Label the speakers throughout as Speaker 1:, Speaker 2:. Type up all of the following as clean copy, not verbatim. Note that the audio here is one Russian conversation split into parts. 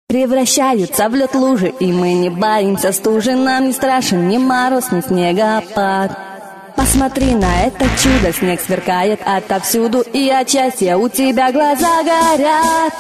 Speaker 1: Превращаются в лед лужи, и мы не боимся стужи. Нам не страшен ни мороз, ни снегопад. Посмотри на это чудо, снег сверкает отовсюду, и от счастья у тебя глаза горят.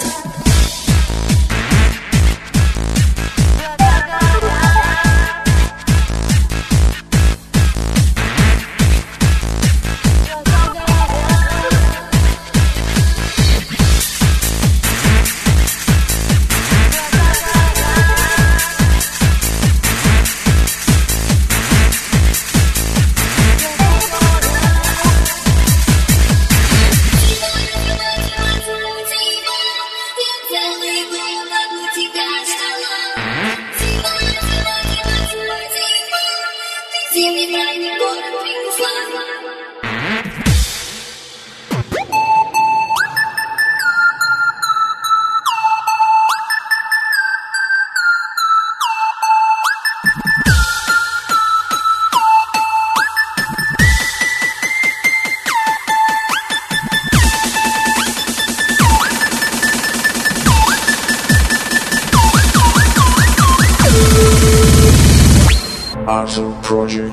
Speaker 2: Awesome Project.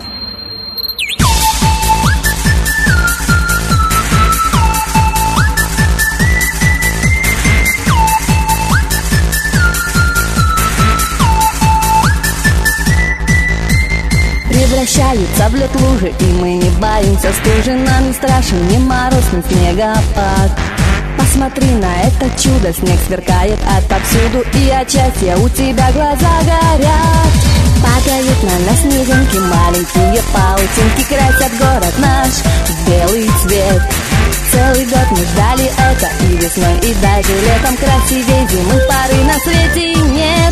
Speaker 1: Превращаются в лед лужи, и мы не боимся стужи. Нам не страшен ни мороз, ни снегопад. Посмотри на это чудо, снег сверкает отовсюду, и от счастья у тебя глаза горят. Падают на нас снежинки, маленькие паутинки, красят город наш в белый цвет. Целый год мы ждали это, и весной, и даже летом. Красивей зимы поры на свете нет.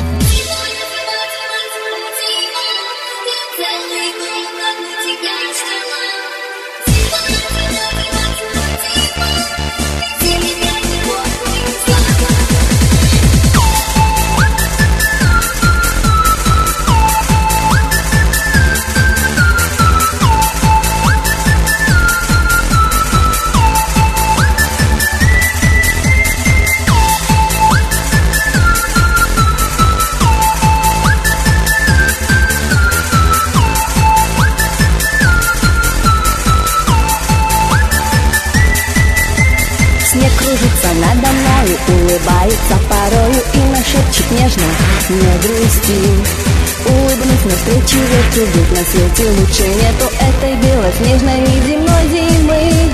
Speaker 1: Снег кружится надо мною, улыбается порою и нашепчет нежно: не грусти. Улыбнусь навстречу ветру, ведь на свете лучше нету этой белоснежной неземной зимы.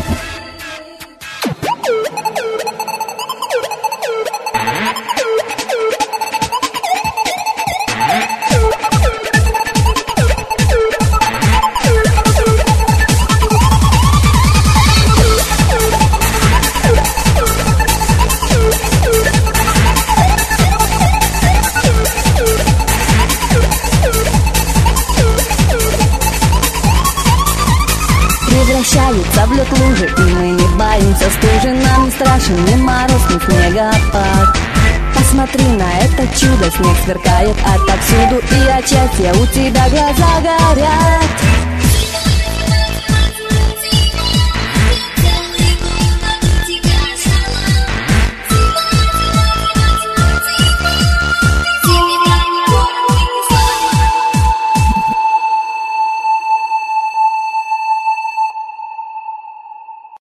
Speaker 1: Превращаются в лед лужи, и мы не боимся стужи. Нам не страшен ни мороз, ни снегопад. Посмотри на это чудо, снег сверкает отовсюду, и от счастья у тебя глаза горят.